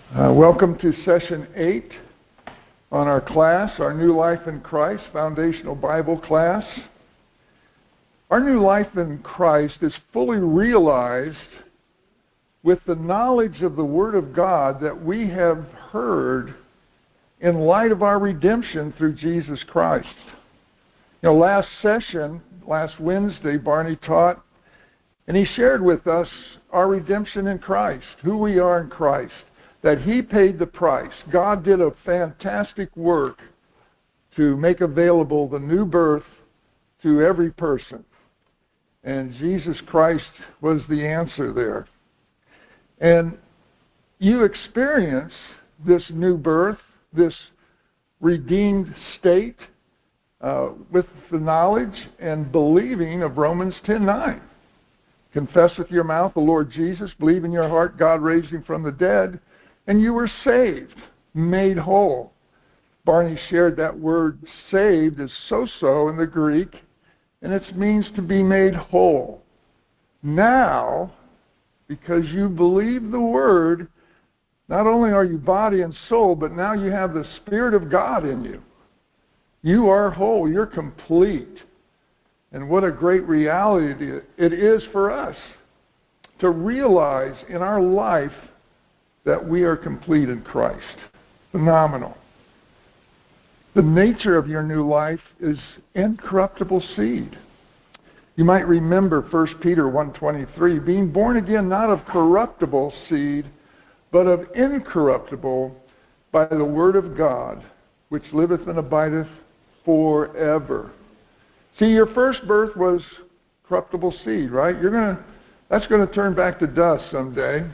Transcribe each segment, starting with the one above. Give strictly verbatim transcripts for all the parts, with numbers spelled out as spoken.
Uh, welcome to session eight on our class, our New Life in Christ Foundational Bible class. Our new life in Christ is fully realized with the knowledge of the Word of God that we have heard in light of our redemption through Jesus Christ. You know, last session, last Wednesday, Barney taught, and he shared with us our redemption in Christ, who we are in Christ, that He paid the price. God did a fantastic work to make available the new birth to every person. And Jesus Christ was the answer there. And you experience this new birth, this redeemed state, uh, with the knowledge and believing of Romans ten nine. Confess with your mouth the Lord Jesus, believe in your heart God raised Him from the dead, and you were saved, made whole. Barney shared that word saved is sozo in the Greek, and it means to be made whole. Now, because you believe the Word, not only are you body and soul, but now you have the Spirit of God in you. You are whole. You're complete. And what a great reality it is for us to realize in our life that we are complete in Christ. Phenomenal. The nature of your new life is incorruptible seed. You might remember First Peter one twenty-three, being born again not of corruptible seed, but of incorruptible by the word of God, which liveth and abideth forever. See, your first birth was corruptible seed, right? You're gonna that's going to turn back to dust someday.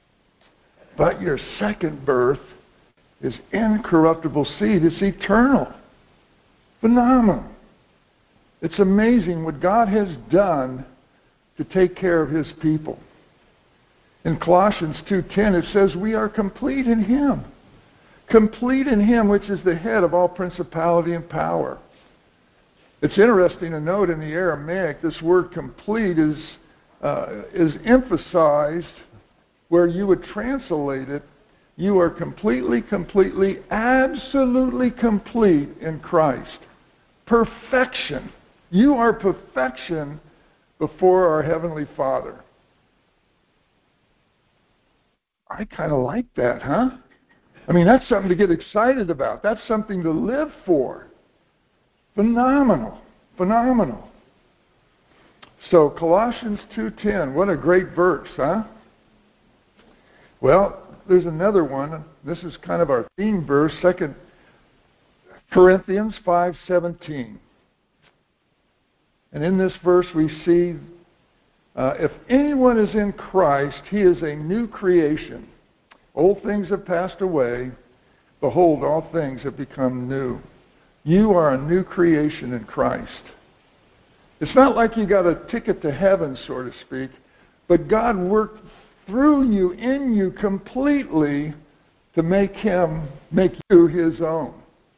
But your second birth is incorruptible seed. It's eternal. Phenomenal. It's amazing what God has done to take care of His people. In Colossians two ten, it says, we are complete in Him. Complete in Him, which is the head of all principality and power. It's interesting to note in the Aramaic, this word complete is, uh, is emphasized where you would translate it, you are completely, completely, absolutely complete in Christ. Perfection. You are perfection before our Heavenly Father. I kind of like that, huh? I mean, that's something to get excited about. That's something to live for. Phenomenal. Phenomenal. So, Colossians two ten, what a great verse, huh? Well, there's another one. This is kind of our theme verse, Second Corinthians five seventeen. And in this verse we see, uh, if anyone is in Christ, he is a new creation. Old things have passed away. Behold, all things have become new. You are a new creation in Christ. It's not like you got a ticket to heaven, so to speak, but God worked through you, in you, completely to make Him, make you His own.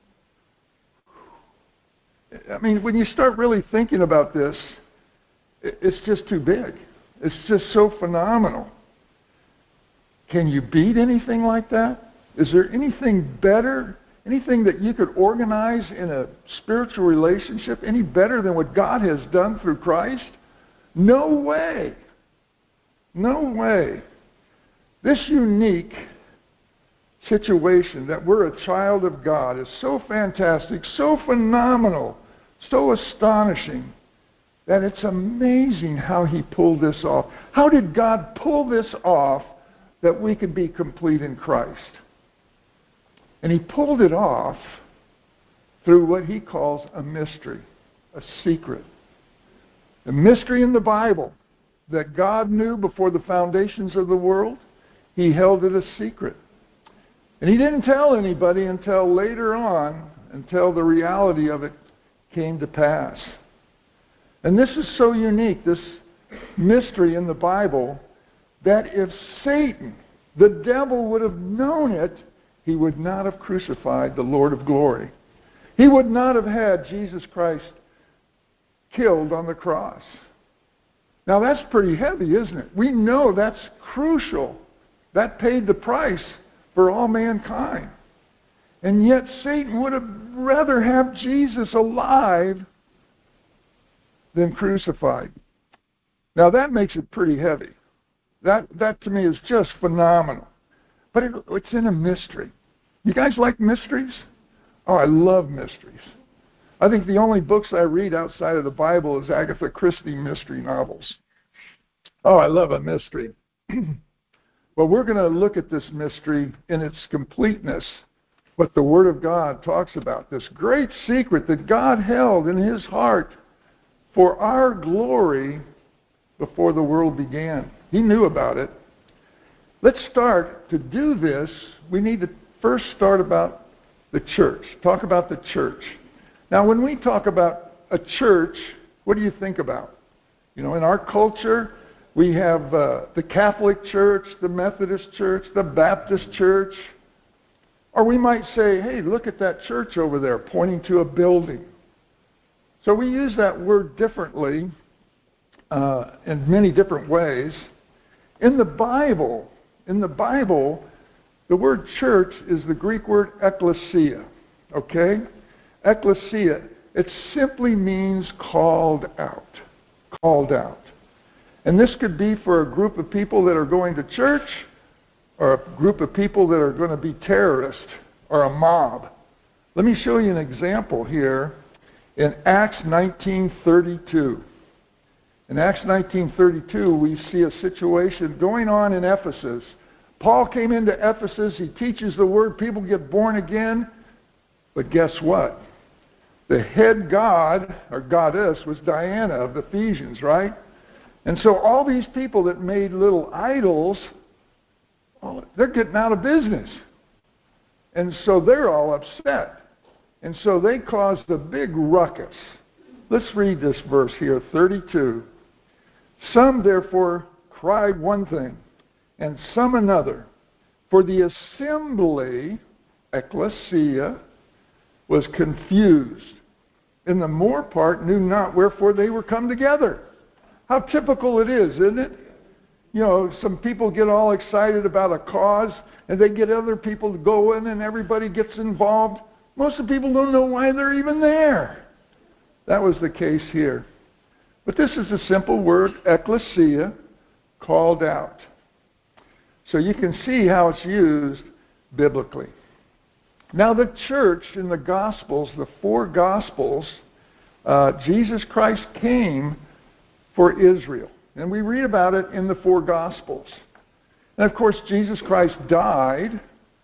I mean, when you start really thinking about this, it's just too big. It's just so phenomenal. Can you beat anything like that? Is there anything better, anything that you could organize in a spiritual relationship any better than what God has done through Christ? No way. No way. This unique situation that we're a child of God is so fantastic, so phenomenal, so astonishing, that it's amazing how He pulled this off. How did God pull this off that we could be complete in Christ? And He pulled it off through what He calls a mystery, a secret. A mystery in the Bible that God knew before the foundations of the world. He held it a secret. And He didn't tell anybody until later on, until the reality of it came to pass. And this is so unique, this mystery in the Bible, that if Satan, the devil, would have known it, he would not have crucified the Lord of glory. He would not have had Jesus Christ killed on the cross. Now that's pretty heavy, isn't it? We know that's crucial. That paid the price for all mankind. And yet Satan would have rather have Jesus alive than crucified. Now that makes it pretty heavy. That, that to me is just phenomenal. But it, it's in a mystery. You guys like mysteries? Oh, I love mysteries. I think the only books I read outside of the Bible is Agatha Christie mystery novels. Oh, I love a mystery. Well, we're going to look at this mystery in its completeness, what the Word of God talks about, this great secret that God held in His heart for our glory before the world began. He knew about it. Let's start. To do this, we need to first start about the church. Talk about the church. Now, when we talk about a church, what do you think about? You know, in our culture, we have uh, the Catholic Church, the Methodist Church, the Baptist Church. Or we might say, hey, look at that church over there, pointing to a building. So we use that word differently uh, in many different ways. In the Bible, in the Bible, the word church is the Greek word ekklesia, okay? Ekklesia, it simply means called out, called out. And this could be for a group of people that are going to church, or a group of people that are going to be terrorists, or a mob. Let me show you an example here in Acts nineteen thirty-two. In Acts nineteen thirty-two, we see a situation going on in Ephesus. Paul came into Ephesus, he teaches the word, people get born again, but guess what? The head god, or goddess, was Diana of the Ephesians, right? And so all these people that made little idols, well, they're getting out of business. And so they're all upset. And so they caused a big ruckus. Let's read this verse here, thirty-two. Some therefore cried one thing, and some another. For the assembly, ekklesia, was confused, and the more part knew not wherefore they were come together. How typical it is, isn't it? You know, some people get all excited about a cause, and they get other people to go in, and everybody gets involved. Most of the people don't know why they're even there. That was the case here. But this is a simple word, ekklesia, called out. So you can see how it's used biblically. Now the church in the Gospels, the four Gospels, uh, Jesus Christ came for Israel. And we read about it in the four Gospels. And of course, Jesus Christ died,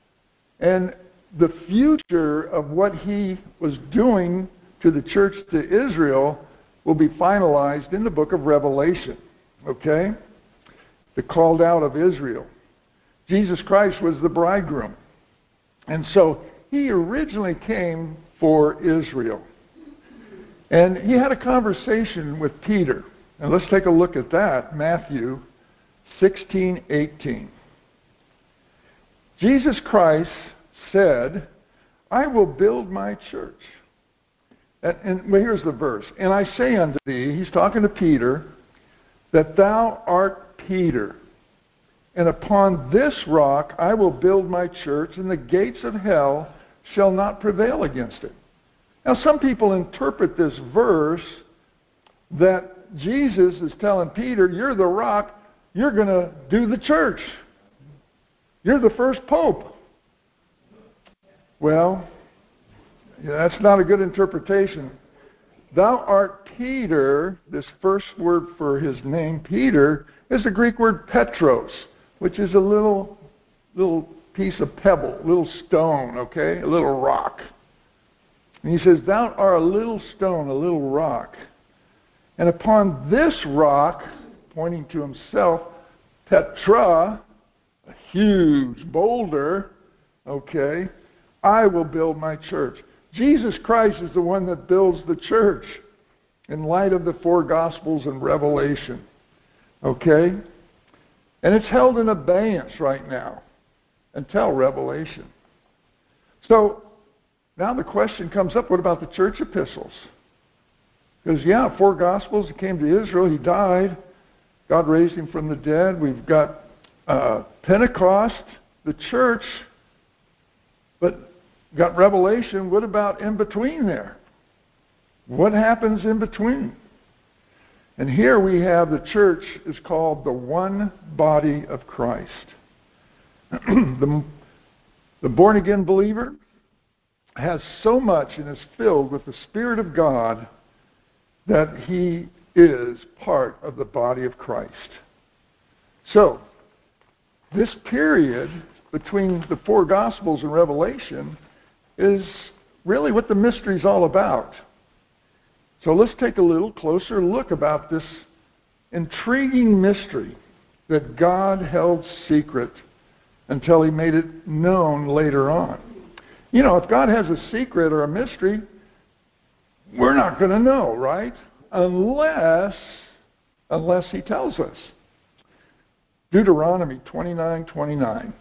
and the future of what He was doing to the church to Israel will be finalized in the book of Revelation. Okay? The called out of Israel. Jesus Christ was the bridegroom. And so He originally came for Israel. And He had a conversation with Peter. And let's take a look at that. Matthew sixteen eighteen. Jesus Christ said, I will build my church. And, and well, here's the verse. And I say unto thee, He's talking to Peter, that thou art Peter. And upon this rock I will build my church, and the gates of hell shall not prevail against it. Now some people interpret this verse that Jesus is telling Peter, you're the rock, you're going to do the church. You're the first pope. Well, yeah, that's not a good interpretation. Thou art Peter, this first word for his name, Peter, is the Greek word Petros, which is a little, little piece of pebble, a little stone, okay, a little rock. And he says, thou art a little stone, a little rock. And upon this rock, pointing to himself, Petra, a huge boulder, okay, I will build my church. Jesus Christ is the one that builds the church in light of the four Gospels and Revelation, okay? And it's held in abeyance right now until Revelation. So now the question comes up, what about the church epistles? Because, yeah, four Gospels, He came to Israel, He died, God raised Him from the dead. We've got uh, Pentecost, the church But got revelation. What about in between there? What happens in between? And here we have the church is called the one body of Christ. the, the born-again believer has so much and is filled with the Spirit of God that he is part of the body of Christ. So, this period between the four Gospels and Revelation is really what the mystery is all about. So let's take a little closer look about this intriguing mystery that God held secret until he made it known later on. You know, if God has a secret or a mystery, we're not going to know, right? Unless, unless he tells us. Deuteronomy twenty-nine twenty-nine.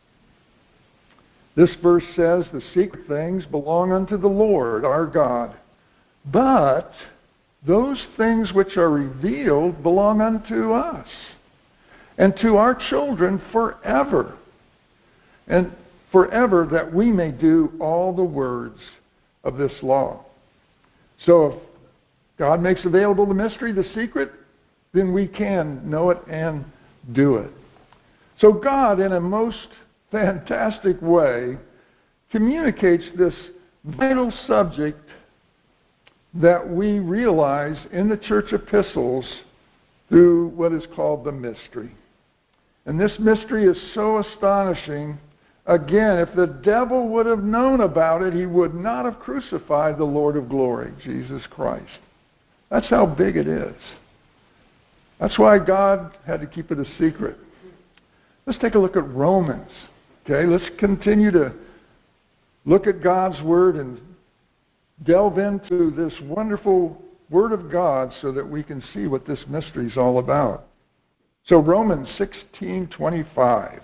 This verse says, the secret things belong unto the Lord our God. But those things which are revealed belong unto us and to our children forever, and forever that we may do all the words of this law. So if God makes available the mystery, the secret, then we can know it and do it. So God, in a most fantastic way, communicates this vital subject that we realize in the church epistles through what is called the mystery. And this mystery is so astonishing. Again, if the devil would have known about it, he would not have crucified the Lord of glory, Jesus Christ. That's how big it is. That's why God had to keep it a secret. Let's take a look at Romans. Okay, let's continue to look at God's Word and delve into this wonderful Word of God so that we can see what this mystery is all about. So Romans sixteen twenty-five.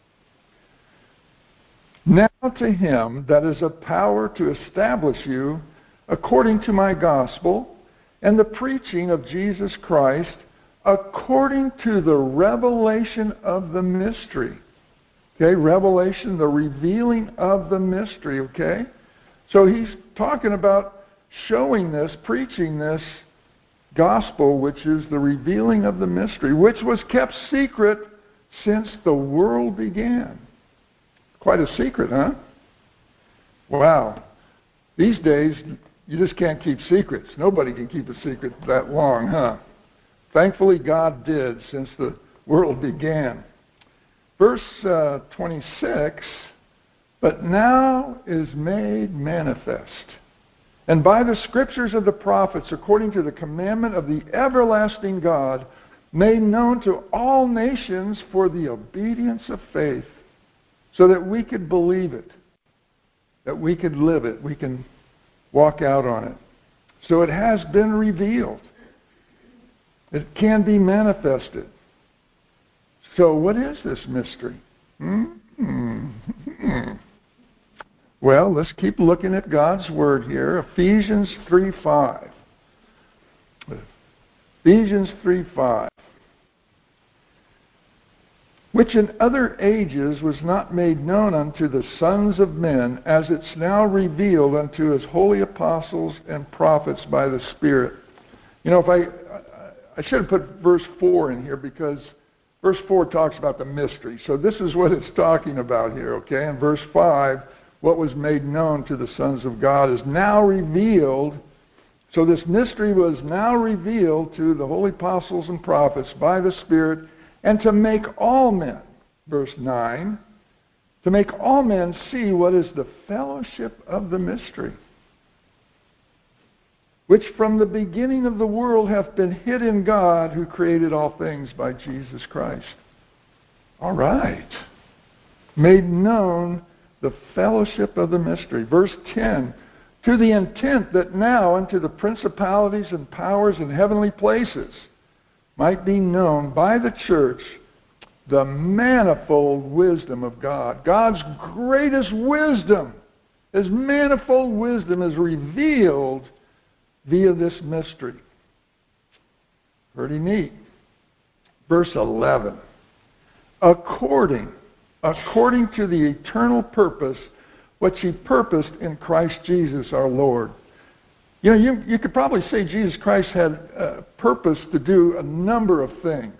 Now to him that is a power to establish you according to my gospel and the preaching of Jesus Christ according to the revelation of the mystery. Okay, revelation, the revealing of the mystery, okay? So he's talking about showing this, preaching this gospel, which is the revealing of the mystery, which was kept secret since the world began. Quite a secret, huh? Wow. These days, you just can't keep secrets. Nobody can keep a secret that long, huh? Thankfully, God did since the world began. Verse uh, twenty-six, but now is made manifest, and by the scriptures of the prophets, according to the commandment of the everlasting God, made known to all nations for the obedience of faith, so that we could believe it, that we could live it, we can walk out on it. So it has been revealed. It can be manifested. So what is this mystery? Mm-hmm. Well, let's keep looking at God's Word here. Ephesians three five. Ephesians three five. Which in other ages was not made known unto the sons of men, as it's now revealed unto his holy apostles and prophets by the Spirit. You know, if I, I should have put verse four in here because verse four talks about the mystery. So this is what it's talking about here, okay? In verse five, what was made known to the sons of God is now revealed. So this mystery was now revealed to the holy apostles and prophets by the Spirit, and to make all men, verse nine, to make all men see what is the fellowship of the mystery, which from the beginning of the world hath been hid in God, who created all things by Jesus Christ. All right. Made known the fellowship of the mystery. Verse ten, to the intent that now unto the principalities and powers in heavenly places might be known by the church the manifold wisdom of God. God's greatest wisdom, his manifold wisdom is revealed via this mystery. Pretty neat. Verse eleven. According, according to the eternal purpose which he purposed in Christ Jesus our Lord. You know, you, you could probably say Jesus Christ had a purpose to do a number of things.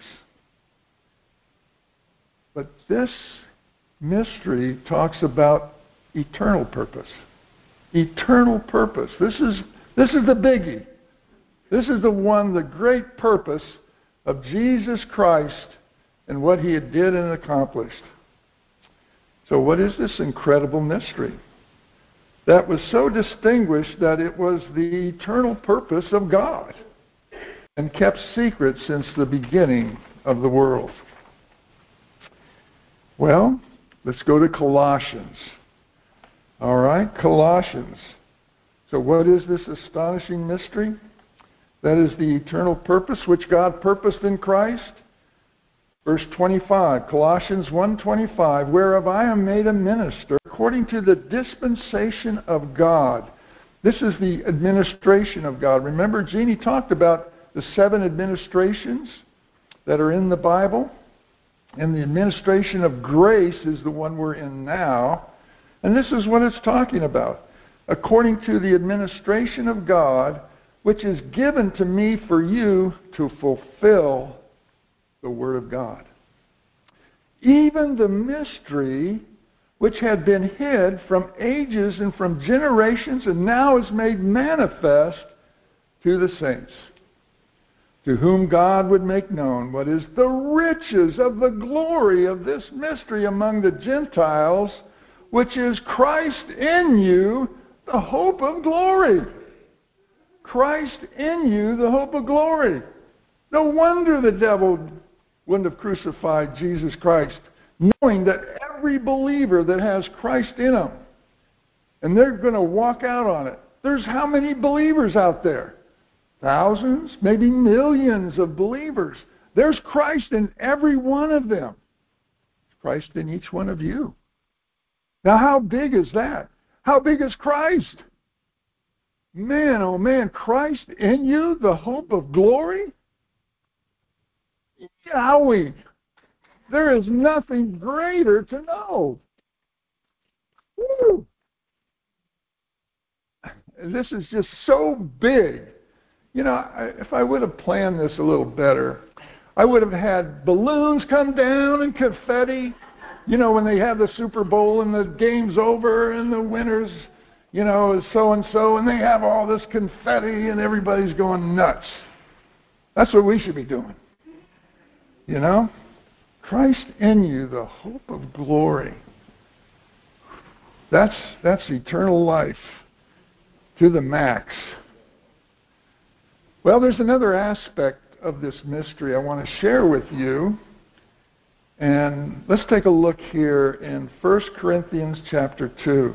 But this mystery talks about eternal purpose. Eternal purpose. This is, this is the biggie. This is the one, the great purpose of Jesus Christ and what he did and accomplished. So what is this incredible mystery that was so distinguished that it was the eternal purpose of God and kept secret since the beginning of the world? Well, let's go to Colossians. All right, Colossians. So what is this astonishing mystery? That is the eternal purpose which God purposed in Christ. Verse twenty-five, Colossians one twenty-five, whereof I am made a minister according to the dispensation of God. This is the administration of God. Remember, Jeannie talked about the seven administrations that are in the Bible. And the administration of grace is the one we're in now. And this is what it's talking about. According to the administration of God, which is given to me for you to fulfill the Word of God. Even the mystery which had been hid from ages and from generations and now is made manifest to the saints, to whom God would make known what is the riches of the glory of this mystery among the Gentiles, which is Christ in you, the hope of glory. Christ in you, the hope of glory. No wonder the devil wouldn't have crucified Jesus Christ, knowing that every believer that has Christ in them, and they're going to walk out on it. There's how many believers out there? Thousands, maybe millions of believers. There's Christ in every one of them. Christ in each one of you. Now, how big is that? How big is Christ? Man, oh man, Christ in you, the hope of glory? Yowie! There is nothing greater to know. Woo! This is just so big. You know, if I would have planned this a little better, I would have had balloons come down and confetti. You know, when they have the Super Bowl and the game's over and the winners, you know, is so-and-so, and they have all this confetti and everybody's going nuts. That's what we should be doing. You know? Christ in you, the hope of glory. That's, that's eternal life to the max. Well, there's another aspect of this mystery I want to share with you. And let's take a look here in First Corinthians chapter two.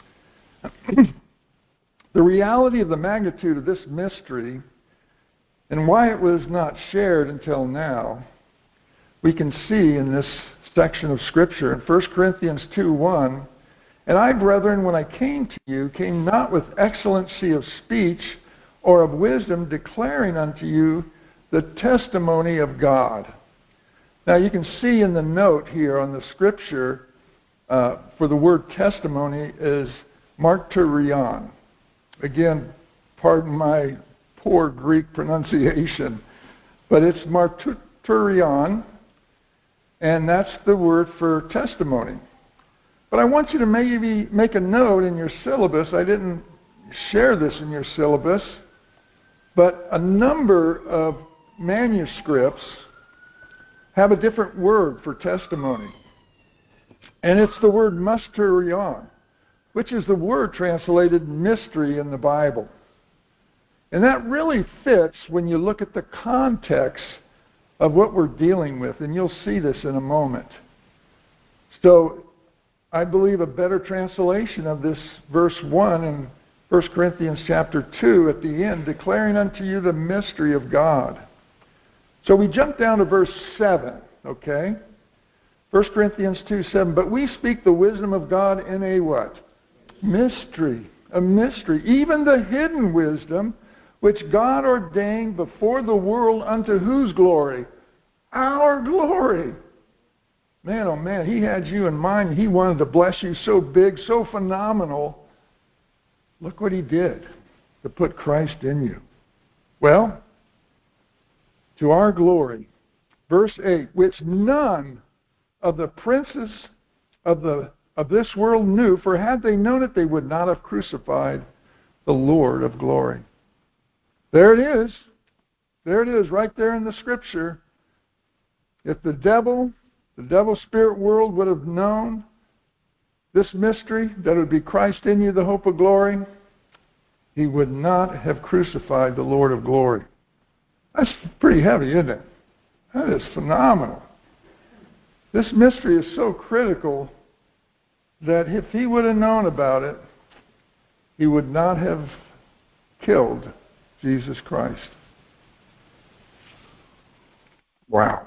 The reality of the magnitude of this mystery and why it was not shared until now, we can see in this section of Scripture in First Corinthians two one, and I, brethren, when I came to you, came not with excellency of speech or of wisdom, declaring unto you the testimony of God. Now you can see in the note here on the Scripture uh, for the word testimony is martyrion. Again, pardon my poor Greek pronunciation, but it's martyrion, and that's the word for testimony. But I want you to maybe make a note in your syllabus. I didn't share this in your syllabus, but a number of manuscripts have a different word for testimony. And it's the word mysterion, which is the word translated mystery in the Bible. And that really fits when you look at the context of what we're dealing with, and you'll see this in a moment. So I believe a better translation of this verse one in First Corinthians chapter two at the end, declaring unto you the mystery of God. So we jump down to verse seven, okay? First Corinthians two seven, but we speak the wisdom of God in a what? Mystery. A mystery. Even the hidden wisdom which God ordained before the world, unto whose glory? Our glory. Man, oh man, he had you in mind. He wanted to bless you so big, so phenomenal. Look what he did to put Christ in you. Well, to our glory, verse eight, which none of the princes of the of this world knew, for had they known it, they would not have crucified the Lord of glory. There it is. There it is, right there in the Scripture. If the devil, the devil spirit world would have known this mystery, that it would be Christ in you, the hope of glory, he would not have crucified the Lord of glory. That's pretty heavy, isn't it? That is phenomenal. This mystery is so critical that if he would have known about it, he would not have killed Jesus Christ. Wow.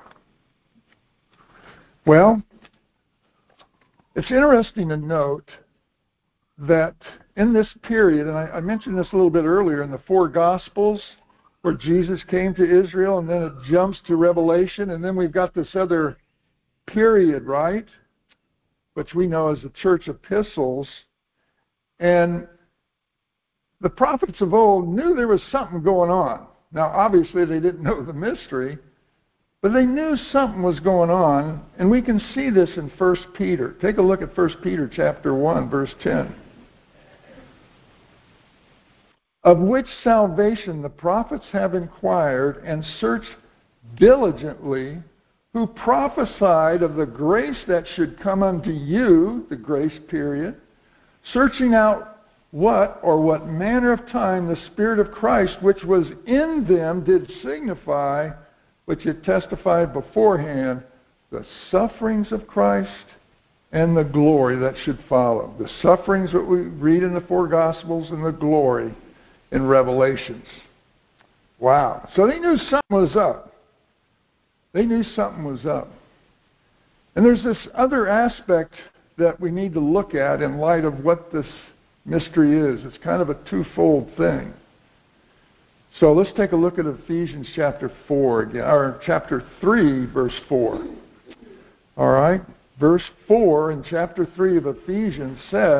Well, it's interesting to note that in this period, and I, I mentioned this a little bit earlier in the four Gospels, where Jesus came to Israel, and then it jumps to Revelation, and then we've got this other period, right, which we know as the church epistles. And the prophets of old knew there was something going on. Now, obviously, they didn't know the mystery, but they knew something was going on, and we can see this in First Peter. Take a look at First Peter chapter one, verse ten. Of which salvation the prophets have inquired and searched diligently, who prophesied of the grace that should come unto you, the grace period, searching out what or what manner of time the Spirit of Christ, which was in them, did signify, which it testified beforehand, the sufferings of Christ and the glory that should follow. The sufferings that we read in the four Gospels and the glory in Revelations. Wow. So they knew something was up. They knew something was up. And there's this other aspect that we need to look at in light of what this mystery is. It's kind of a twofold thing. So let's take a look at Ephesians chapter four again, or chapter three, verse four. All right? Verse four in chapter three of Ephesians says,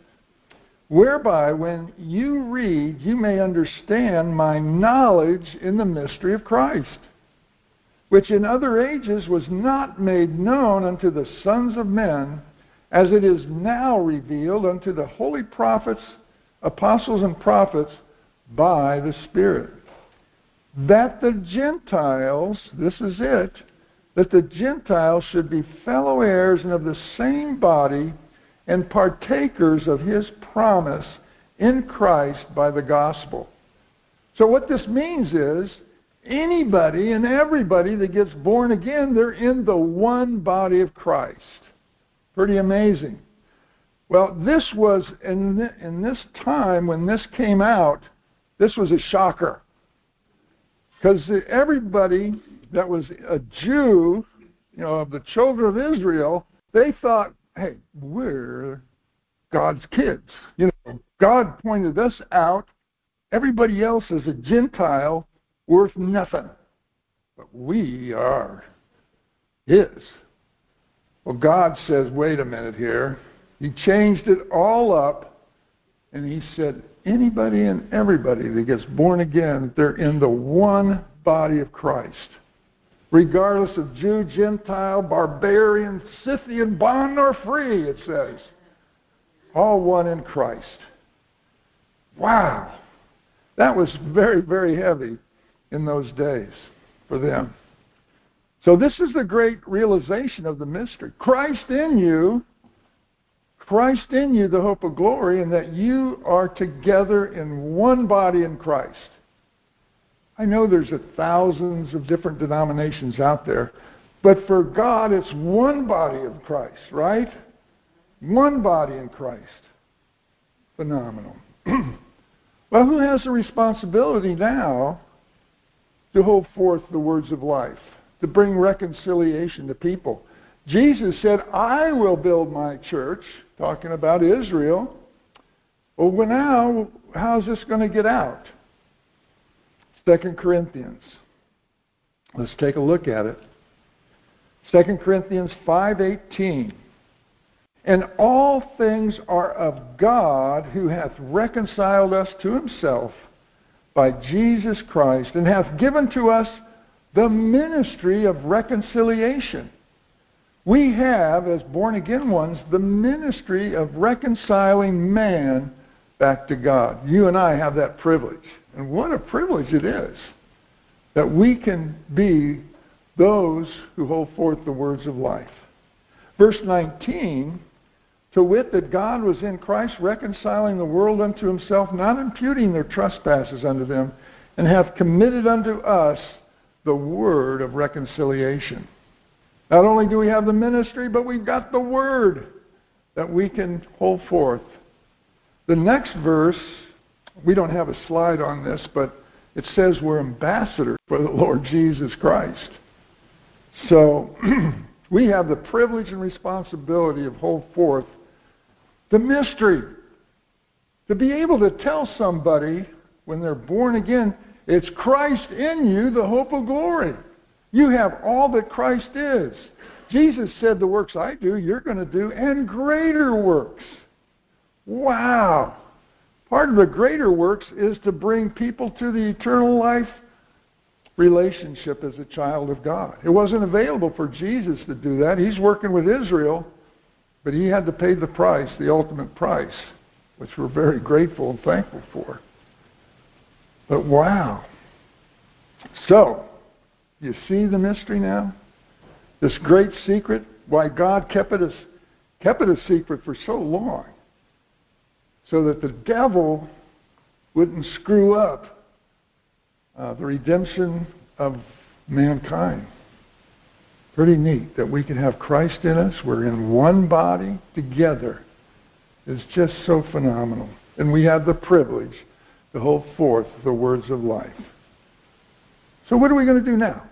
whereby when you read, you may understand my knowledge in the mystery of Christ, which in other ages was not made known unto the sons of men, as it is now revealed unto the holy prophets, apostles, and prophets by the Spirit. That the Gentiles, this is it, that the Gentiles should be fellow heirs and of the same body, and partakers of his promise in Christ by the gospel. So what this means is, anybody and everybody that gets born again, they're in the one body of Christ. Pretty amazing. Well, this was, in, in this time when this came out, this was a shocker. Because everybody that was a Jew, you know, of the children of Israel, they thought, hey, we're God's kids. You know, God pointed us out. Everybody else is a Gentile worth nothing. But we are His. Well, God says, wait a minute here. He changed it all up, and He said, anybody and everybody that gets born again, they're in the one body of Christ. Regardless of Jew, Gentile, barbarian, Scythian, bond or free, it says. All one in Christ. Wow. That was very, very heavy in those days for them. So this is the great realization of the mystery. Christ in you, Christ in you, the hope of glory, and that you are together in one body in Christ. I know there's a thousands of different denominations out there, but for God, it's one body of Christ, right? One body in Christ. Phenomenal. Well, who has the responsibility now to hold forth the words of life, to bring reconciliation to people? Jesus said, I will build my church, talking about Israel. Well, now, how's this going to get out? Second Corinthians. Let's take a look at it. Second Corinthians five eighteen. And all things are of God, who hath reconciled us to himself by Jesus Christ, and hath given to us the ministry of reconciliation. We have, as born-again ones, the ministry of reconciling man back to God. You and I have that privilege. And what a privilege it is that we can be those who hold forth the words of life. Verse nineteen, to wit, that God was in Christ reconciling the world unto himself, not imputing their trespasses unto them, and hath committed unto us the word of reconciliation. Not only do we have the ministry, but we've got the word that we can hold forth. The next verse, we don't have a slide on this, but it says we're ambassadors for the Lord Jesus Christ. So we have the privilege and responsibility of hold forth the mystery. To be able to tell somebody when they're born again, it's Christ in you, the hope of glory. You have all that Christ is. Jesus said, the works I do, you're going to do, and greater works. Wow. Part of the greater works is to bring people to the eternal life relationship as a child of God. It wasn't available for Jesus to do that. He's working with Israel, but he had to pay the price, the ultimate price, which we're very grateful and thankful for. But wow. So, you see the mystery now? This great secret, why God kept it, as, kept it a secret for so long, so that the devil wouldn't screw up uh, the redemption of mankind. Pretty neat that we can have Christ in us. We're in one body together. It's just so phenomenal. And we have the privilege to hold forth the words of life. So what are we going to do now?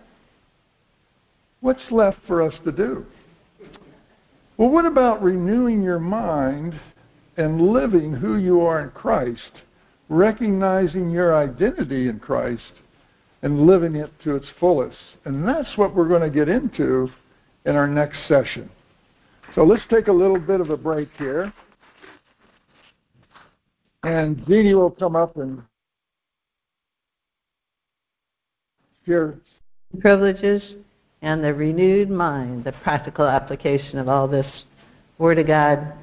What's left for us to do? Well, what about renewing your mind and living who you are in Christ, recognizing your identity in Christ, and living it to its fullest? And that's what we're going to get into in our next session. So let's take a little bit of a break here. And Jeannie will come up and share privileges and the renewed mind, the practical application of all this Word of God.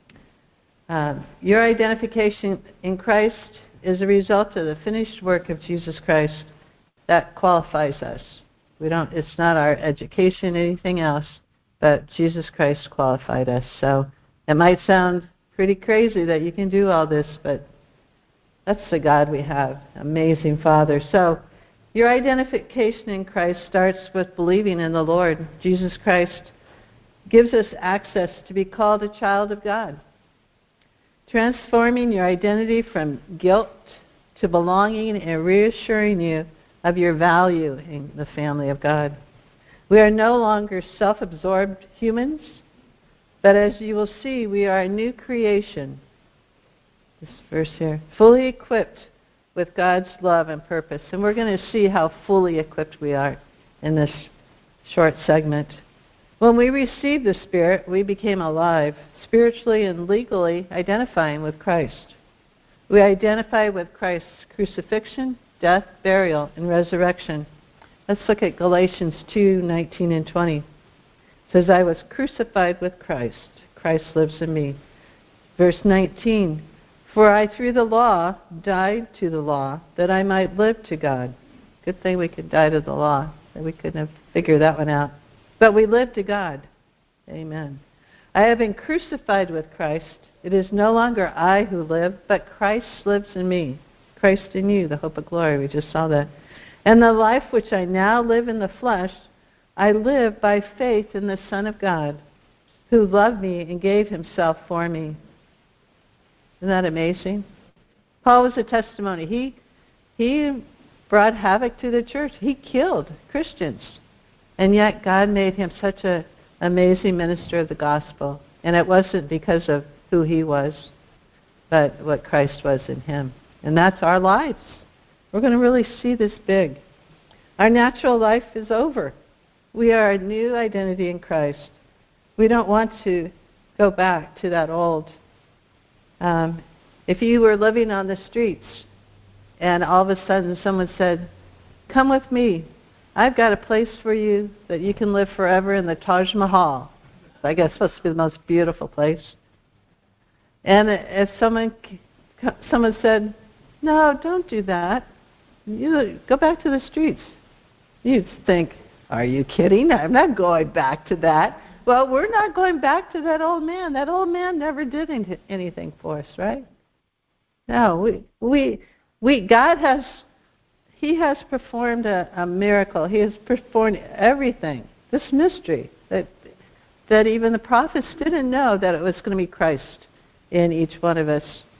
Uh, your identification in Christ is a result of the finished work of Jesus Christ. That qualifies us. We don't. It's not our education, anything else, but Jesus Christ qualified us. So it might sound pretty crazy that you can do all this, but that's the God we have, amazing Father. So your identification in Christ starts with believing in the Lord. Jesus Christ gives us access to be called a child of God, transforming your identity from guilt to belonging and reassuring you of your value in the family of God. We are no longer self-absorbed humans, but as you will see, we are a new creation. This verse here, fully equipped with God's love and purpose. And we're going to see how fully equipped we are in this short segment. When we received the Spirit, we became alive, spiritually and legally identifying with Christ. We identify with Christ's crucifixion, death, burial, and resurrection. Let's look at Galatians two nineteen and twenty. It says, I was crucified with Christ. Christ lives in me. Verse nineteen, for I through the law died to the law, that I might live to God. Good thing we could die to the law. We couldn't have figured that one out. But we live to God. Amen. I have been crucified with Christ. It is no longer I who live, but Christ lives in me. Christ in you, the hope of glory. We just saw that. And the life which I now live in the flesh, I live by faith in the Son of God, who loved me and gave himself for me. Isn't that amazing? Paul was a testimony. He, he brought havoc to the church. He killed Christians. And yet God made him such an amazing minister of the gospel. And it wasn't because of who he was, but what Christ was in him. And that's our lives. We're going to really see this big. Our natural life is over. We are a new identity in Christ. We don't want to go back to that old. Um, if you were living on the streets and all of a sudden someone said, "Come with me. I've got a place for you that you can live forever in the Taj Mahal." I guess it's supposed to be the most beautiful place. And if someone someone said, "No, don't do that. You go back to the streets." You'd think, "Are you kidding? I'm not going back to that." Well, we're not going back to that old man. That old man never did anything for us, right? No, we we we God has He has performed a, a miracle. He has performed everything. This mystery that that even the prophets didn't know that it was going to be Christ in each one of us.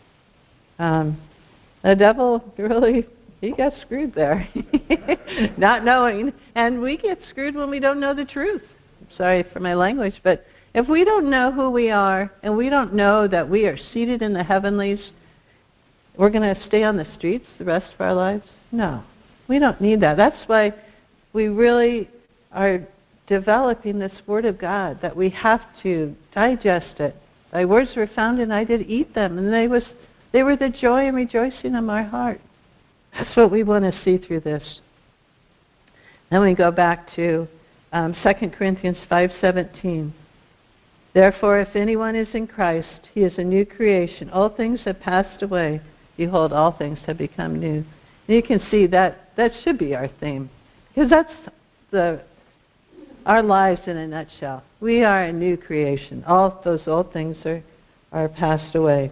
Um, the devil really, he got screwed there, not knowing. And we get screwed when we don't know the truth. Sorry for my language, but if we don't know who we are and we don't know that we are seated in the heavenlies, we're going to stay on the streets the rest of our lives? No, we don't need that. That's why we really are developing this Word of God, that we have to digest it. Thy words were found and I did eat them, and they was they were the joy and rejoicing of my heart. That's what we want to see through this. Then we go back to um, Second Corinthians five seventeen. Therefore, if anyone is in Christ, he is a new creation. All things have passed away. Behold, all things have become new. And you can see that that should be our theme, because that's the our lives in a nutshell. We are a new creation. All those old things are, are passed away.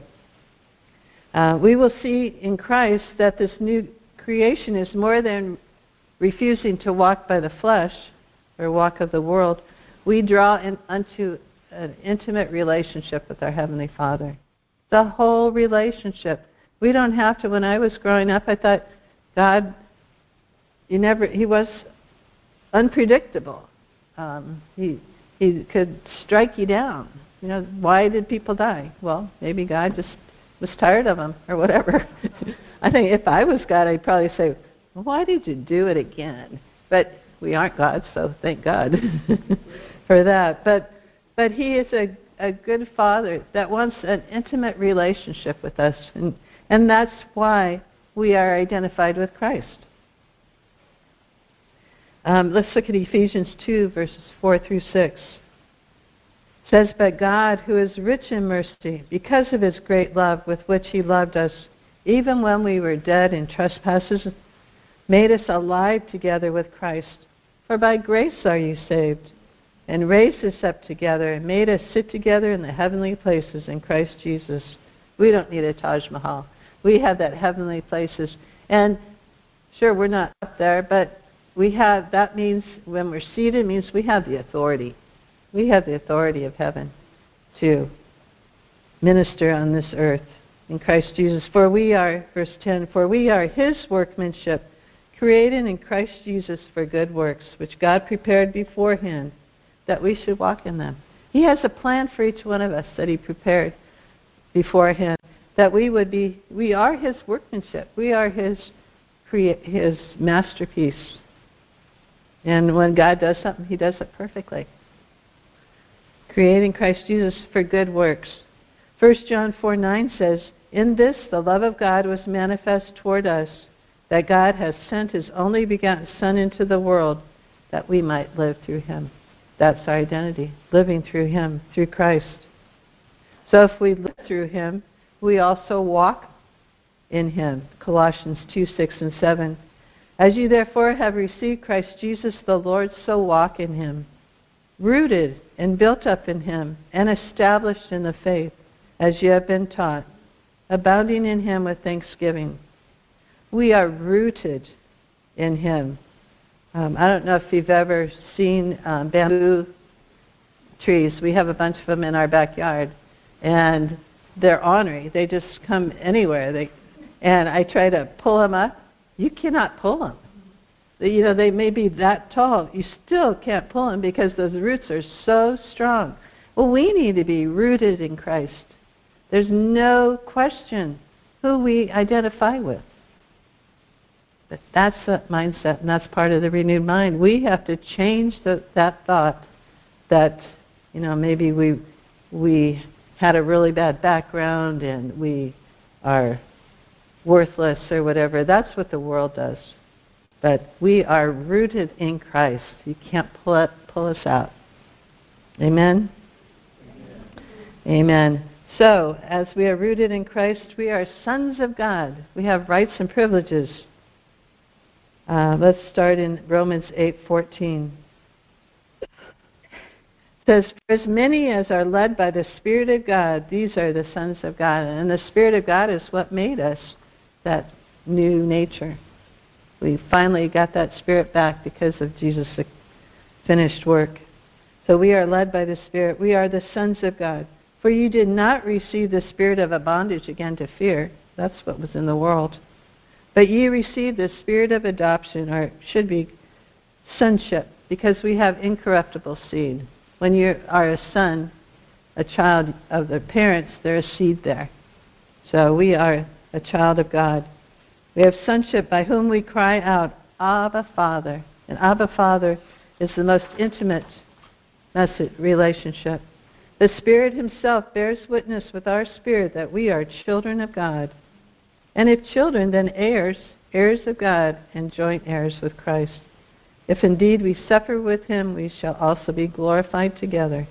Uh, we will see in Christ that this new creation is more than refusing to walk by the flesh or walk of the world. We draw in, unto an intimate relationship with our Heavenly Father. The whole relationship. We don't have to. When I was growing up, I thought God, he never, he was unpredictable. Um, he he could strike you down. You know, why did people die? Well, maybe God just was tired of them or whatever. I think if I was God, I'd probably say, well, why did you do it again? But we aren't God, so thank God for that. But but He is a, a good Father that wants an intimate relationship with us, and and that's why we are identified with Christ. Um, let's look at Ephesians two, verses four through six. It says, but God, who is rich in mercy, because of his great love with which he loved us, even when we were dead in trespasses, made us alive together with Christ. For by grace are you saved, and raised us up together, and made us sit together in the heavenly places in Christ Jesus. We don't need a Taj Mahal. We have that heavenly places. And sure, we're not up there, but we have, that means when we're seated, it means we have the authority. We have the authority of heaven to minister on this earth in Christ Jesus. For we are, verse ten, for we are his workmanship, created in Christ Jesus for good works, which God prepared beforehand that we should walk in them. He has a plan for each one of us that he prepared beforehand, that we would be, we are his workmanship. We are his, his masterpiece. And when God does something, he does it perfectly. Creating Christ Jesus for good works. First John four nine says, in this the love of God was manifest toward us, that God has sent his only begotten Son into the world, that we might live through him. That's our identity, living through him, through Christ. So if we live through him, we also walk in him. Colossians two six and seven. As you therefore have received Christ Jesus the Lord, so walk in him, rooted and built up in him, and established in the faith, as you have been taught, abounding in him with thanksgiving. We are rooted in him. Um, I don't know if you've ever seen um, bamboo trees. We have a bunch of them in our backyard, and they're ornery. They just come anywhere. They, and I try to pull them up. You cannot pull them. You know, they may be that tall. You still can't pull them because those roots are so strong. Well, we need to be rooted in Christ. There's no question who we identify with. But that's the mindset, and that's part of the renewed mind. We have to change the, that thought that, you know, maybe we we had a really bad background and we are worthless or whatever. That's what the world does. But we are rooted in Christ. You can't pull, it, pull us out. Amen? Amen? Amen. So, as we are rooted in Christ, we are sons of God. We have rights and privileges. Uh, let's start in Romans eight fourteen. It says, "For as many as are led by the Spirit of God, these are the sons of God." And the Spirit of God is what made us that new nature. We finally got that Spirit back because of Jesus' finished work. So we are led by the Spirit. We are the sons of God. For you did not receive the spirit of a bondage again to fear. That's what was in the world. But ye received the spirit of adoption, or it should be sonship, because we have incorruptible seed. When you are a son, a child of the parents, there's seed there. So we are a child of God. We have sonship by whom we cry out, Abba, Father. And Abba, Father is the most intimate message, relationship. The Spirit Himself bears witness with our spirit that we are children of God. And if children, then heirs, heirs of God, and joint heirs with Christ. If indeed we suffer with Him, we shall also be glorified together.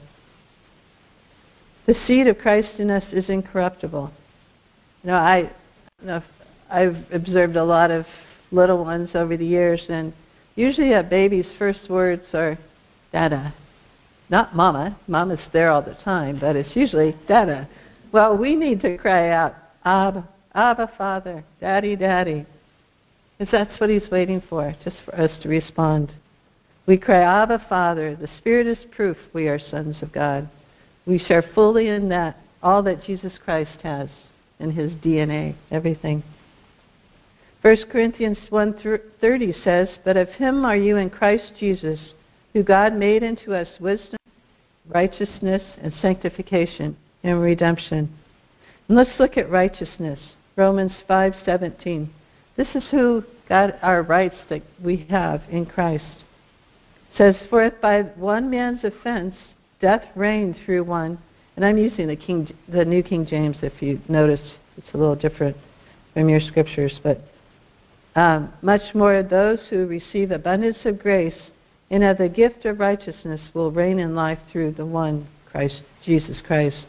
The seed of Christ in us is incorruptible. You know, I, you know, I've observed a lot of little ones over the years, and usually a baby's first words are, Dada. Not Mama. Mama's there all the time, but it's usually Dada. Well, we need to cry out, Abba, Abba, Father, Daddy, Daddy. Because that's what He's waiting for, just for us to respond. We cry, Abba, Father. The Spirit is proof we are sons of God. We share fully in that, all that Jesus Christ has in His D N A, everything. First Corinthians one thirty says, "But of Him are you in Christ Jesus, who God made into us wisdom, righteousness, and sanctification, and redemption." And let's look at righteousness. Romans five seventeen. This is who God, our rights that we have in Christ. It says, "For if by one man's offense death reigned through one," and I'm using the King, the New King James. If you notice, it's a little different from your scriptures, but um, much more those who receive abundance of grace and of the gift of righteousness will reign in life through the one Christ, Jesus Christ.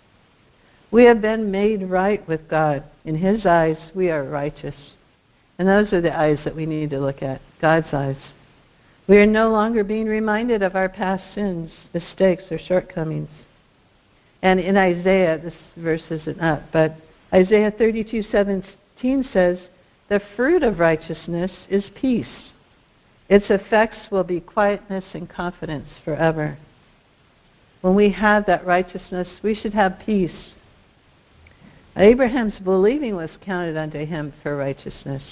We have been made right with God. In His eyes, we are righteous. And those are the eyes that we need to look at, God's eyes. We are no longer being reminded of our past sins, mistakes, or shortcomings. And in Isaiah, this verse isn't up, but Isaiah thirty-two seventeen says, "The fruit of righteousness is peace. Its effects will be quietness and confidence forever." When we have that righteousness, we should have peace. Abraham's believing was counted unto him for righteousness.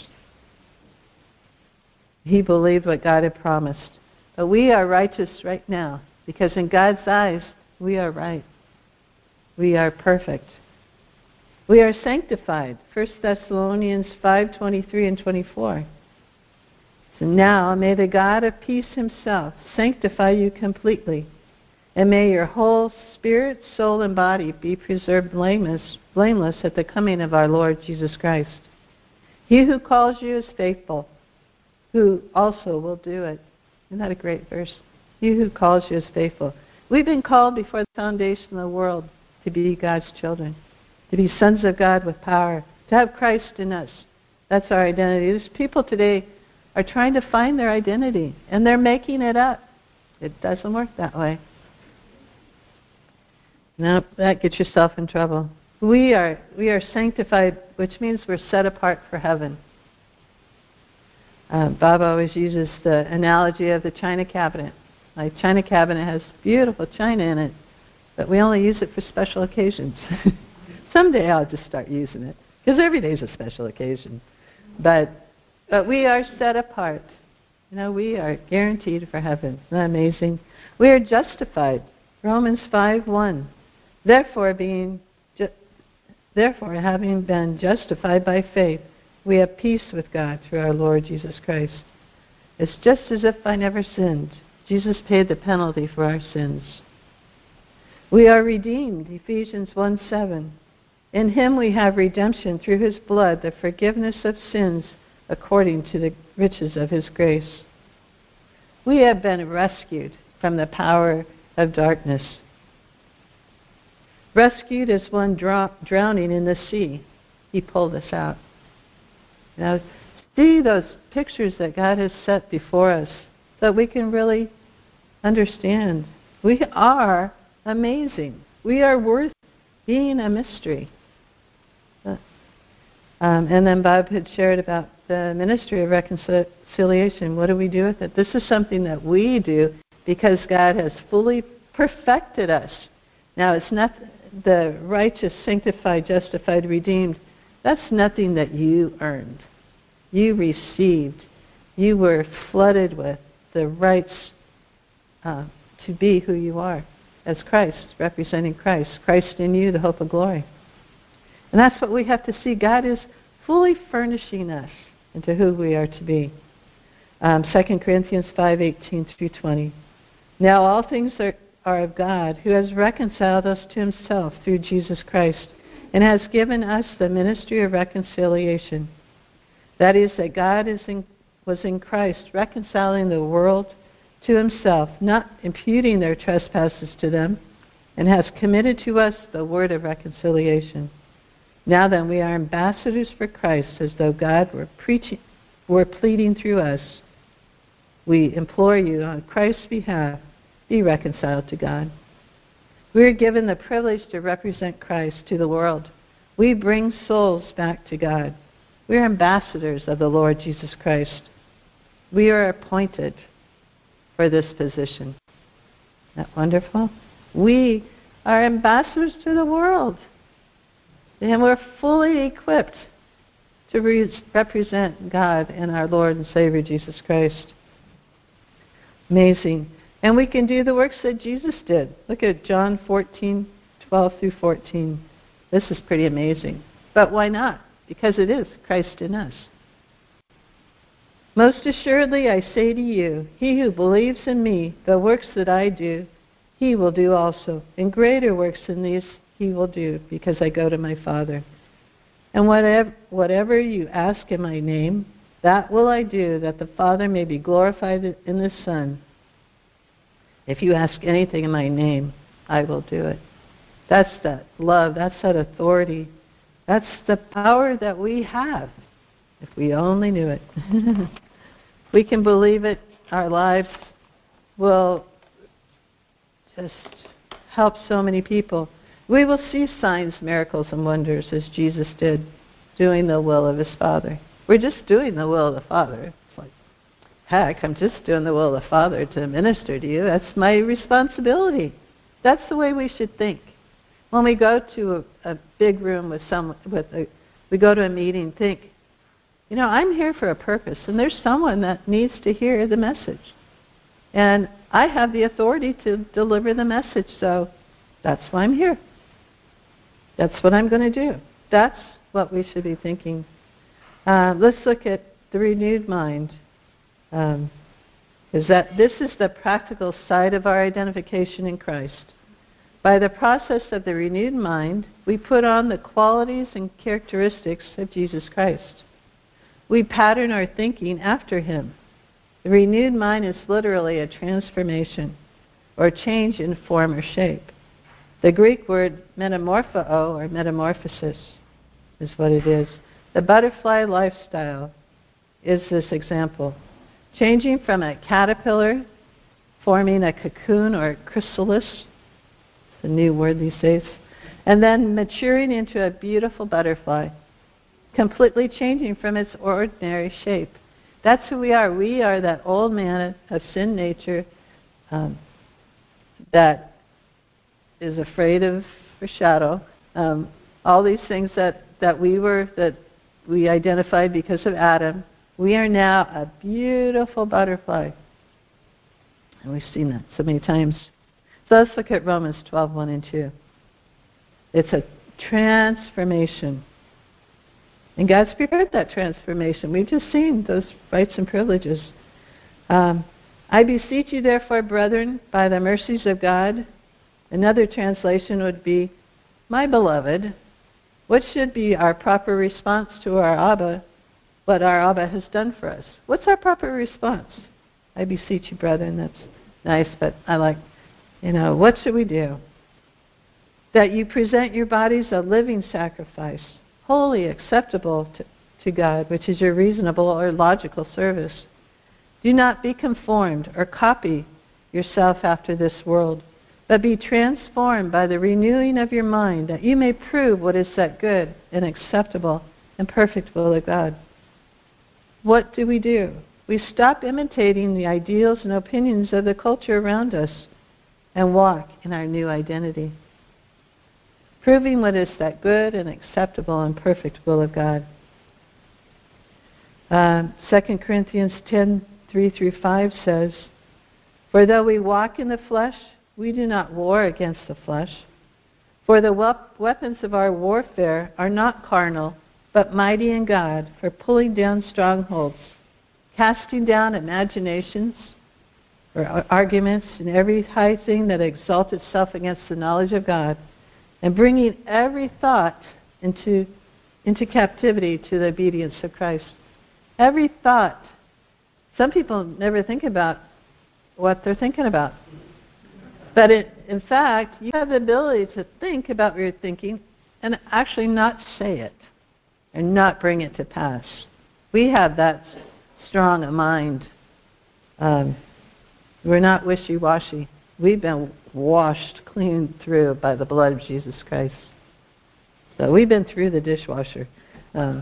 He believed what God had promised. But we are righteous right now, because in God's eyes, we are right. We are perfect. We are sanctified. First Thessalonians five twenty-three and twenty-four. So now may the God of peace Himself sanctify you completely, and may your whole spirit, soul, and body be preserved blameless, blameless at the coming of our Lord Jesus Christ. He who calls you is faithful, who also will do it. Isn't that a great verse? He who calls you is faithful. We've been called before the foundation of the world to be God's children, to be sons of God with power, to have Christ in us. That's our identity. There's people today are trying to find their identity, and they're making it up. It doesn't work that way. No, that gets yourself in trouble. We are we are sanctified, which means we're set apart for heaven. Uh, Bob always uses the analogy of the china cabinet. My china cabinet has beautiful china in it, but we only use it for special occasions. Someday I'll just start using it, because every day is a special occasion. But but we are set apart. You know, we are guaranteed for heaven. Isn't that amazing? We are justified. Romans five one. Therefore, being ju- therefore, having been justified by faith, we have peace with God through our Lord Jesus Christ. It's just as if I never sinned. Jesus paid the penalty for our sins. We are redeemed, Ephesians one seven. In him we have redemption through his blood, the forgiveness of sins according to the riches of his grace. We have been rescued from the power of darkness. Rescued as one dro- drowning in the sea. He pulled us out. Now, see those pictures that God has set before us so that we can really understand. We are amazing. We are worth being a mystery. Um, and then Bob had shared about the ministry of reconciliation. What do we do with it? This is something that we do because God has fully perfected us. Now, it's not the righteous, sanctified, justified, redeemed. That's nothing that you earned. You received. You were flooded with the rights uh, to be who you are as Christ, representing Christ. Christ in you, the hope of glory. And that's what we have to see. God is fully furnishing us into who we are to be. Um, Second Corinthians five eighteen through twenty. Now all things are, are of God, who has reconciled us to himself through Jesus Christ, and has given us the ministry of reconciliation. That is, that God is in, was in Christ, reconciling the world to himself, not imputing their trespasses to them, and has committed to us the word of reconciliation. Now then, we are ambassadors for Christ, as though God were preaching, were pleading through us. We implore you, on Christ's behalf, be reconciled to God. We are given the privilege to represent Christ to the world. We bring souls back to God. We are ambassadors of the Lord Jesus Christ. We are appointed for this position. Isn't that wonderful? We are ambassadors to the world. And we're fully equipped to re- represent God and our Lord and Savior Jesus Christ. Amazing. And we can do the works that Jesus did. Look at John fourteen, twelve through fourteen. This is pretty amazing. But why not? Because it is Christ in us. Most assuredly I say to you, he who believes in me, the works that I do, he will do also. And greater works than these he will do, because I go to my Father. And whatever, whatever you ask in my name, that will I do, that the Father may be glorified in the Son. If you ask anything in my name, I will do it. That's that love. That's that authority. That's the power that we have. If we only knew it. We can believe it. Our lives will just help so many people. We will see signs, miracles, and wonders as Jesus did, doing the will of his Father. We're just doing the will of the Father. It's like, heck, I'm just doing the will of the Father to minister to you. That's my responsibility. That's the way we should think. When we go to a, a big room with someone, with a, we go to a meeting, think, you know, I'm here for a purpose, and there's someone that needs to hear the message. And I have the authority to deliver the message, so that's why I'm here. That's what I'm going to do. That's what we should be thinking. Uh, let's look at the renewed mind. Um, is that this is the practical side of our identification in Christ. By the process of the renewed mind, we put on the qualities and characteristics of Jesus Christ. We pattern our thinking after him. The renewed mind is literally a transformation, or change in form or shape. The Greek word metamorpho, or metamorphosis, is what it is. The butterfly lifestyle is this example. Changing from a caterpillar, forming a cocoon or a chrysalis, the new word these days, and then maturing into a beautiful butterfly, completely changing from its ordinary shape. That's who we are. We are that old man of sin nature um, that is afraid of a shadow. Um, all these things that, that we were, that we identified because of Adam. We are now a beautiful butterfly. And we've seen that so many times. So let's look at Romans twelve, one and two. It's a transformation. And God's prepared that transformation. We've just seen those rights and privileges. Um, I beseech you, therefore, brethren, by the mercies of God. Another translation would be, my beloved, what should be our proper response to our Abba, what our Abba has done for us? What's our proper response? I beseech you, brethren. That's nice, but I like, you know, what should we do? That you present your bodies a living sacrifice, wholly acceptable to, to God, which is your reasonable or logical service. Do not be conformed or copy yourself after this world, but be transformed by the renewing of your mind, that you may prove what is that good and acceptable and perfect will of God. What do we do? We stop imitating the ideals and opinions of the culture around us and walk in our new identity, proving what is that good and acceptable and perfect will of God. Uh, Second Corinthians ten, three through five says, for though we walk in the flesh, we do not war against the flesh. For the wep- weapons of our warfare are not carnal, but mighty in God for pulling down strongholds, casting down imaginations or arguments and every high thing that exalts itself against the knowledge of God, and bringing every thought into, into captivity to the obedience of Christ. Every thought. Some people never think about what they're thinking about. But it, in fact, you have the ability to think about what you're thinking and actually not say it and not bring it to pass. We have that strong a mind. Um, we're not wishy-washy. We've been washed clean through by the blood of Jesus Christ. So we've been through the dishwasher. Um,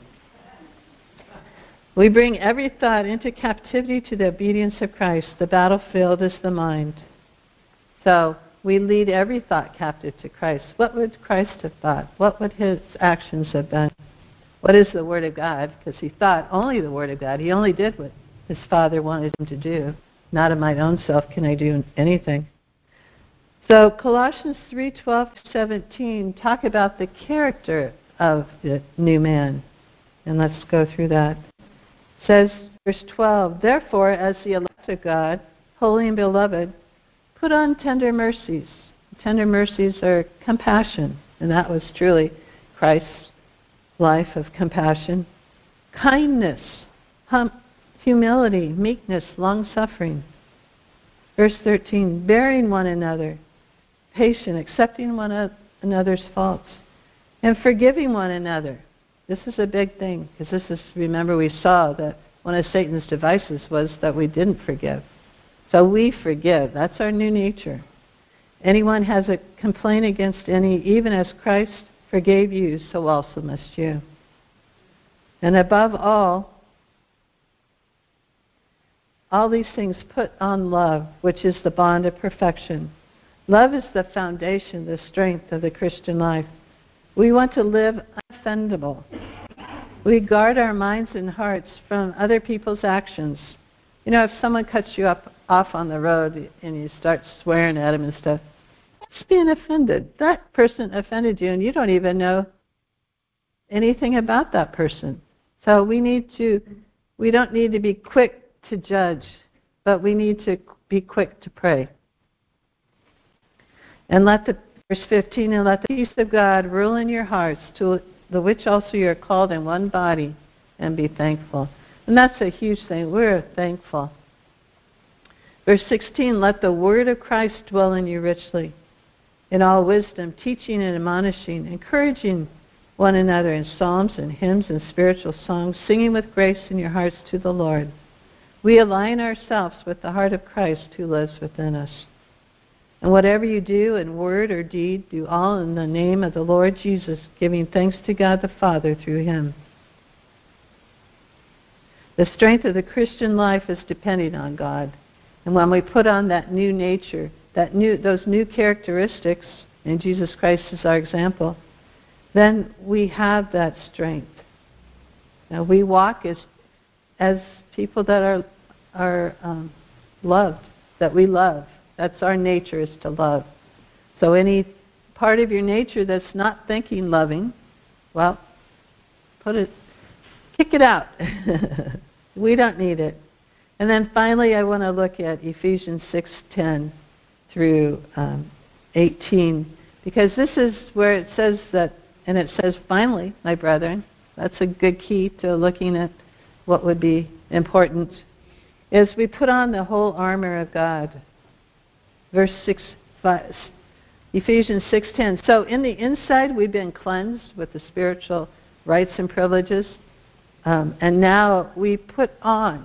we bring every thought into captivity to the obedience of Christ. The battlefield is the mind. So we lead every thought captive to Christ. What would Christ have thought? What would his actions have been? What is the Word of God? Because he thought only the Word of God. He only did what his Father wanted him to do. Not of my own self can I do anything. So Colossians three, twelve, seventeen talk about the character of the new man. And let's go through that. It says, verse twelve, therefore, as the elect of God, holy and beloved, put on tender mercies. Tender mercies are compassion, and that was truly Christ's life of compassion. Kindness, hum, humility, meekness, long-suffering. Verse thirteen, bearing one another, patient, accepting one another's faults, and forgiving one another. This is a big thing, because this is, remember we saw that one of Satan's devices was that we didn't forgive. So we forgive. That's our new nature. Anyone has a complaint against any, even as Christ forgave you, so also must you. And above all, all these things put on love, which is the bond of perfection. Love is the foundation, the strength of the Christian life. We want to live unoffendable. We guard our minds and hearts from other people's actions. You know, if someone cuts you up off on the road and you start swearing at them and stuff, that's being offended. That person offended you and you don't even know anything about that person. So we need to, we don't need to be quick to judge, but we need to be quick to pray. And let the, verse fifteen, and let the peace of God rule in your hearts, to the which also you are called in one body, and be thankful. And that's a huge thing. We're thankful. Verse sixteen, let the word of Christ dwell in you richly, in all wisdom, teaching and admonishing, encouraging one another in psalms and hymns and spiritual songs, singing with grace in your hearts to the Lord. We align ourselves with the heart of Christ who lives within us. And whatever you do in word or deed, do all in the name of the Lord Jesus, giving thanks to God the Father through him. The strength of the Christian life is depending on God. And when we put on that new nature, that new, those new characteristics, and Jesus Christ is our example, then we have that strength. Now we walk as as people that are are um, loved, that we love. That's our nature, is to love. So any part of your nature that's not thinking loving, well, Put it, kick it out. We don't need it. And then finally, I want to look at Ephesians six ten through um, eighteen, because this is where it says that, and it says, finally, my brethren, that's a good key to looking at what would be important, is we put on the whole armor of God. Verse six, five, Ephesians six ten. So in the inside, we've been cleansed with the spiritual rights and privileges, um, and now we put on.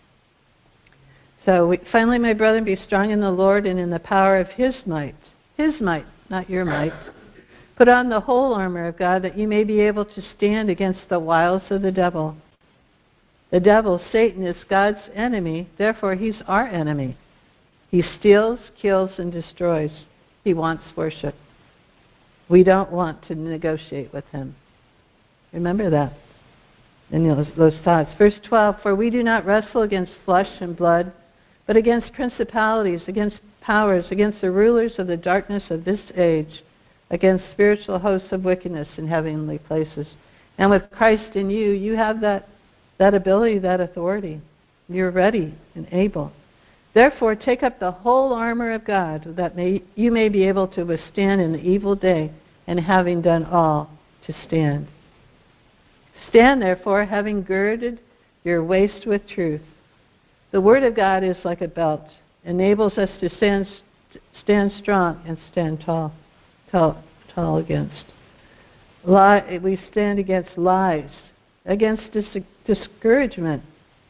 So we, finally, my brethren, be strong in the Lord and in the power of His might. His might, not your might. Put on the whole armor of God, that you may be able to stand against the wiles of the devil. The devil, Satan, is God's enemy, therefore he's our enemy. He steals, kills, and destroys. He wants worship. We don't want to negotiate with him. Remember that in those, those thoughts. Verse twelve, for we do not wrestle against flesh and blood, but against principalities, against powers, against the rulers of the darkness of this age, against spiritual hosts of wickedness in heavenly places. And with Christ in you, you have that, that ability, that authority. You're ready and able. Therefore, take up the whole armor of God, that may, you may be able to withstand in the evil day, and having done all, to stand. Stand, therefore, having girded your waist with truth. The Word of God is like a belt, enables us to stand, stand strong and stand tall, tall, tall against. Lie, we stand against lies, against dis- discouragement,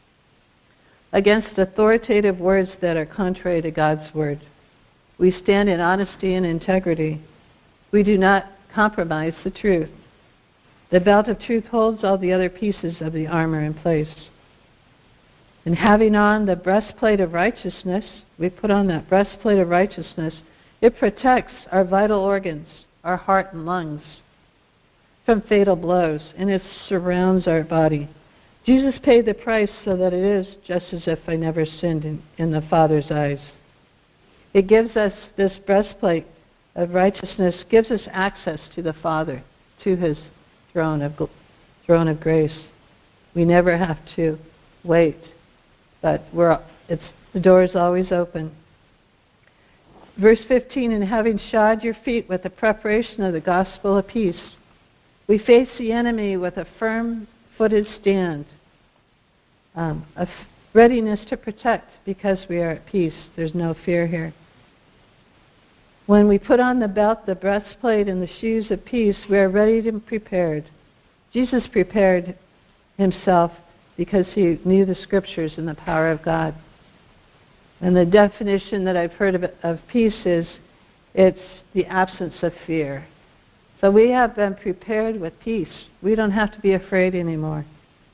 against authoritative words that are contrary to God's Word. We stand in honesty and integrity. We do not compromise the truth. The belt of truth holds all the other pieces of the armor in place. And having on the breastplate of righteousness, we put on that breastplate of righteousness. It protects our vital organs, our heart and lungs, from fatal blows, and it surrounds our body. Jesus paid the price so that it is just as if I never sinned in, in the Father's eyes. It gives us, this breastplate of righteousness gives us access to the Father, to His throne of throne of grace. We never have to wait, but we're it's the door is always open. Verse fifteen, and having shod your feet with the preparation of the gospel of peace, we face the enemy with a firm-footed stand, um, a f- readiness to protect because we are at peace. There's no fear here. When we put on the belt, the breastplate, and the shoes of peace, we are ready and prepared. Jesus prepared himself because he knew the Scriptures and the power of God. And the definition that I've heard of, of peace is it's the absence of fear. So we have been prepared with peace. We don't have to be afraid anymore.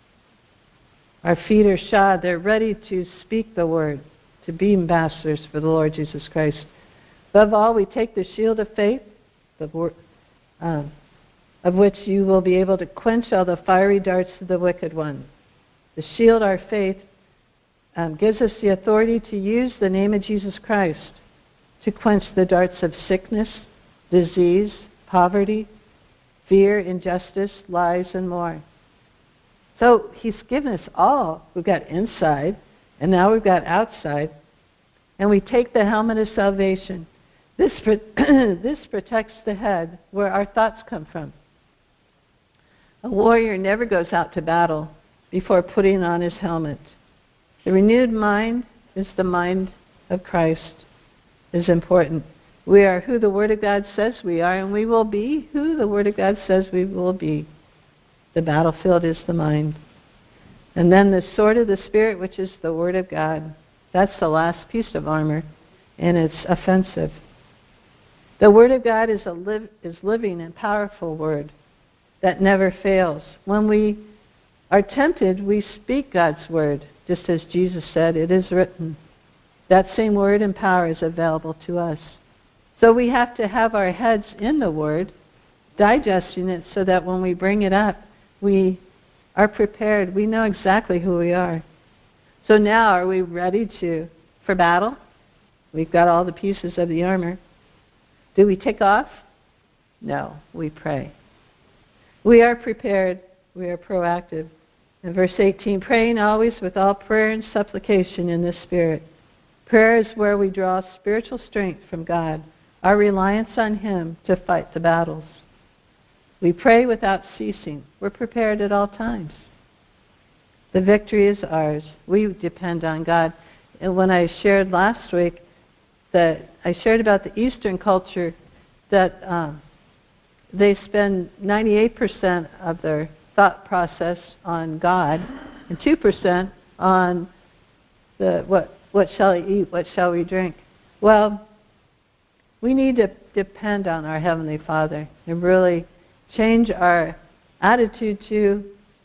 Our feet are shod. They're ready to speak the word, to be ambassadors for the Lord Jesus Christ. Above all, we take the shield of faith, the word, um, of which you will be able to quench all the fiery darts of the wicked one. The shield, our faith, um, gives us the authority to use the name of Jesus Christ to quench the darts of sickness, disease, poverty, fear, injustice, lies, and more. So he's given us all. We've got inside, and now we've got outside. And we take the helmet of salvation. This, this protects the head, where our thoughts come from. A warrior never goes out to battle before putting on his helmet. The renewed mind is the mind of Christ, is important. We are who the Word of God says we are, and we will be who the Word of God says we will be. The battlefield is the mind. And then the sword of the Spirit, which is the Word of God. That's the last piece of armor, and it's offensive. The Word of God is a live, is living and powerful Word that never fails. When we are tempted, we speak God's Word, just as Jesus said, it is written. That same Word and power is available to us. So we have to have our heads in the Word, digesting it so that when we bring it up, we are prepared. We know exactly who we are. So now, are we ready to for battle? We've got all the pieces of the armor. Do we take off? No, we pray. We are prepared. We are proactive. In verse eighteen, praying always with all prayer and supplication in the Spirit. Prayer is where we draw spiritual strength from God, our reliance on Him to fight the battles. We pray without ceasing. We're prepared at all times. The victory is ours. We depend on God. And when I shared last week, that I shared about the Eastern culture, that um, they spend ninety-eight percent of their thought process on God and two percent on the what what shall I eat, what shall we drink. Well, we need to depend on our Heavenly Father and really change our attitude to,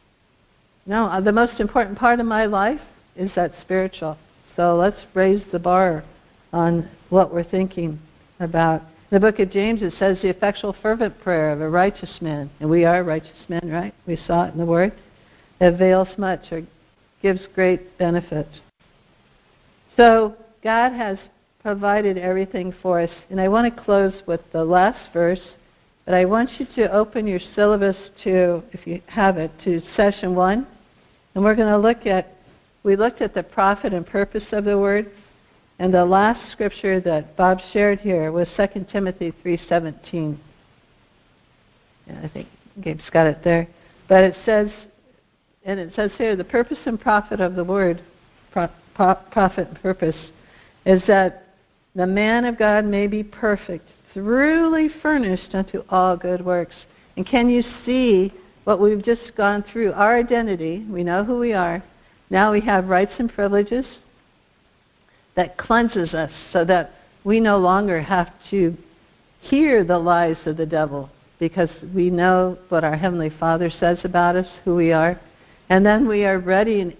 no, the most important part of my life is that spiritual. So let's raise the bar on what we're thinking about. In the book of James, it says the effectual fervent prayer of a righteous man, and we are righteous men, right? We saw it in the Word. Avails much or gives great benefit. So God has provided everything for us. And I want to close with the last verse, but I want you to open your syllabus to, if you have it, to session one. And we're going to look at, we looked at the profit and purpose of the Word. And the last scripture that Bob shared here was Second Timothy three seventeen. Yeah, I think Gabe's got it there. But it says, and it says here, the purpose and profit of the Word, pro, pro, profit and purpose, is that the man of God may be perfect, thoroughly furnished unto all good works. And can you see what we've just gone through? Our identity, we know who we are. Now we have rights and privileges that cleanses us so that we no longer have to hear the lies of the devil, because we know what our Heavenly Father says about us, who we are. And then we are ready and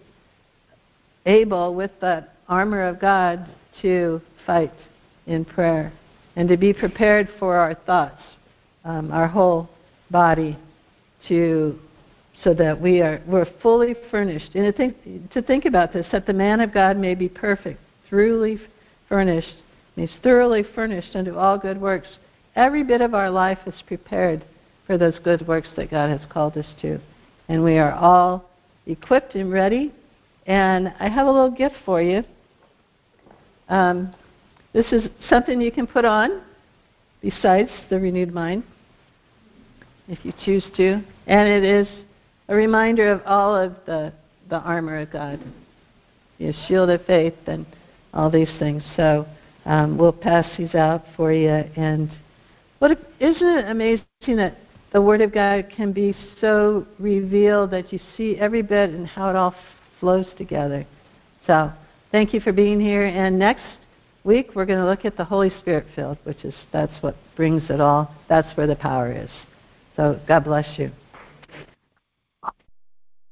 able, with the armor of God, to fight in prayer and to be prepared for our thoughts, um, our whole body, to so that we are we're fully furnished. And to think, to think about this, that the man of God may be perfect, thoroughly furnished. He's thoroughly furnished unto all good works. Every bit of our life is prepared for those good works that God has called us to. And we are all equipped and ready. And I have a little gift for you. Um, this is something you can put on besides the renewed mind, if you choose to. And it is a reminder of all of the, the armor of God, the shield of faith and all these things. So um, we'll pass these out for you. And what a, isn't it amazing that the Word of God can be so revealed that you see every bit and how it all flows together. So thank you for being here. And next week we're going to look at the Holy Spirit field, which is that's what brings it all. That's where the power is. So God bless you.